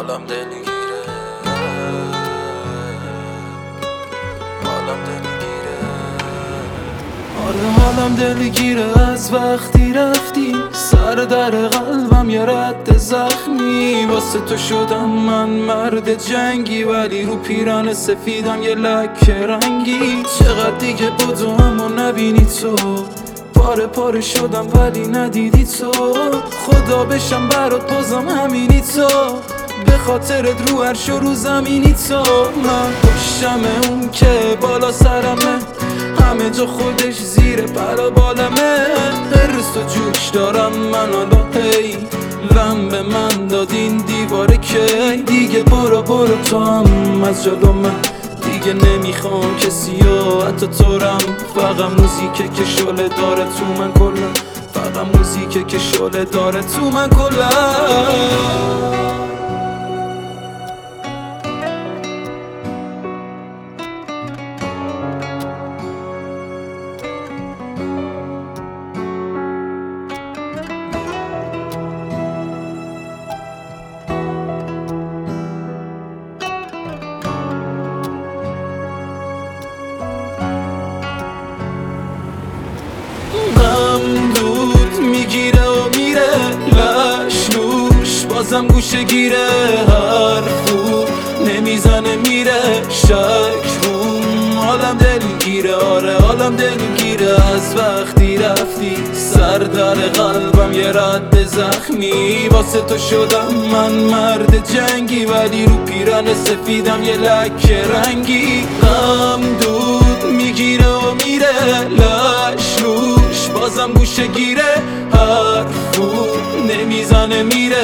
حالم دلگیره، حالم دلگیره. آره حالم دلگیره از وقتی رفتی، سر در قلبم یه رد زخمی. واسه تو شدم من مرد جنگی، ولی رو پیرن سفیدم یه لکه رنگی. چقدر دیگه بدو اما نبینی تو، پاره پاره شدم ولی ندیدی تو. خدا بشم برات بازم همینی تو، به خاطرت رو عرش و رو زمینی تو. من پشتم اون که بالا سرمه، همه جا خودش زیر پر بالمه. هرس و جوش دارم من حالا هی، لم به من دادین دیواره کی. دیگه برو برو تو هم از جلو من، دیگه نمیخوام کسی و حتی تورم. فقط موزیکه که شله داره تو من کلا، فقط موزیکه که شله داره تو من کلا. دود میگیره و میره لش لوش، بازم گوشه گیره حرفو نمیزنه میره شک روم. حالم دلگیره، آره حالم دلگیره از وقتی رفتی، سر در قلبم یه رد زخمی. واسه تو شدم من مرد جنگی، ولی رو پیرن سفیدم یه لکه رنگی. دود میگیره و میره لش لوش، بازم گوشه گیره حرفو نمیزنه میره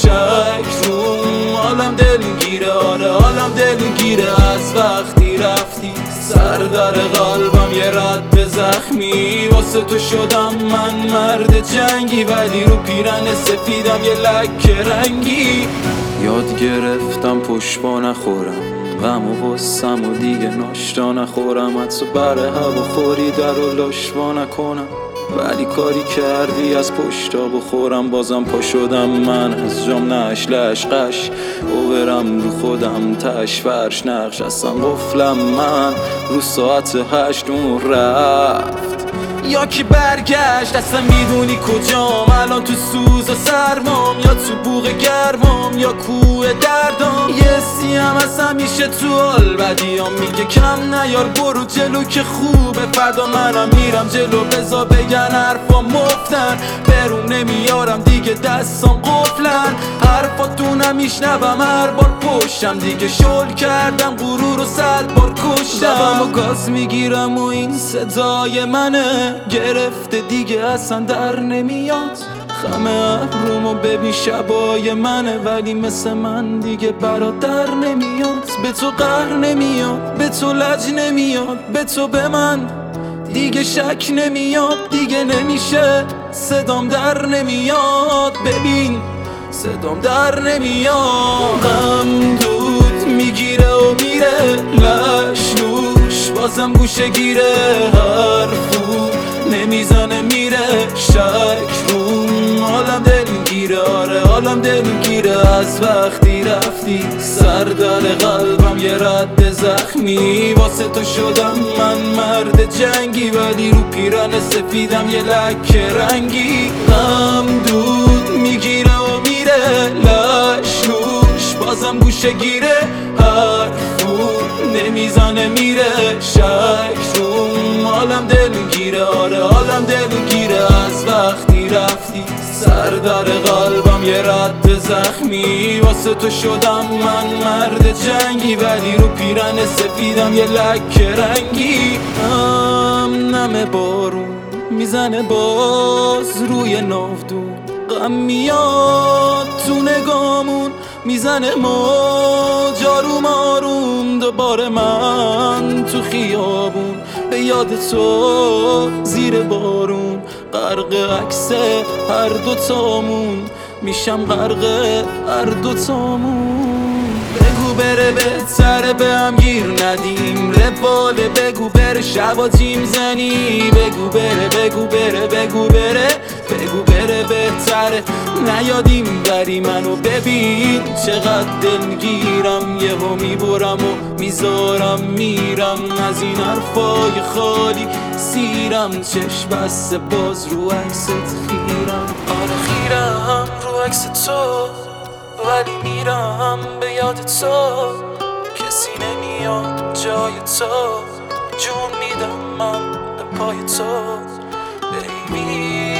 شک روم. حالم دلگیره، آره حالم دلگیره از وقتی رفتی، سر در قلبم یه رد زخمی. واسه تو شدم من مرد جنگی، ولی رو پیرن سفیدم یه لکه رنگی. یاد گرفتم پشت پا نخورم، غم و غصم و دیگه ناشتا نخورم. حتی بره هواخوری در و لاشوا نکنم، ولی کاری کردی از پشتا بخورم. بازم پا شدم من از جام نش لشقش، او برم رو خودم تش فرش نقش. اصلا قفلم من رو ساعت 8 اون رفت یا کی برگشت. اصلا میدونی کجام الان، تو سوز و سرمام یا تو بوق گرمام یا کوه دردام. یه سیم از همیشه تو حال بدیام میگه کم نیار برو جلو که خوبه فردا. منم میرم جلو بزا بگن حرفا مفتن، برون نمیارم دیگه دستام قفلن. حرفاتونم میشنوم هر بار پشتم، دیگه شل کردم غرور و 100 بار کشتم. لبم و گاز میگیرم و این صدای منه، گرفته دیگه اصلا در نمیاد. خمه ابرومو ببین شبای منه، ولی مثل من دیگه برادر نمیاد. به تو قهر نمیاد، به تو لج نمیاد، به تو به من دیگه شک نمیاد. دیگه نمیشه صدام در نمیاد، ببین صدام در نمیاد. دود میگیره و میره لش لوش، بازم گوشه گیره حرفو نمیزنه میره شک روم. حالم دلگیره، آره حالم دلگیره از وقتی رفتی، سر در قلبم یه رد زخمی. واسه تو شدم من مرد جنگی، ولی رو پیرن سفیدم یه لکه رنگی. دود میگیره و میره لش لوش، بازم گوشه گیره حرفو نمیزنه میره شک روم. حالم دلگیره، آره حالم دلگیره از وقتی رفتی، سر در قلبم یه رد زخمی. واسه تو شدم من مرد جنگی، ولی رو پیرن سفیدم یه لکه رنگی. نم بارون میزنه باز روی ناودون، غم میاد تو نگامون میزنه موج آروم آروم. دوباره من تو خیابون به یاد تو زیر بارون، غرق عکس هر دوتامون میشم، غرق هر دوتامون. بگو بره بهتره به هم گیر ندیم. رفاله بگو بره شبا تیم زنی. بگو بره بگو بره بگو بره بگو بره بهتره نیادیم بری. منو ببین چقدر دل میگیرم، یهو میبرم و میذارم میرم. از این حرفای خالی سیرم، چشم بسته باز رو عکست خیرم. آره خیرم رو عکس تو، ولی میرم به یاد تو. کسی نمیاد جای تو، جون میدم من به پای تو. Baby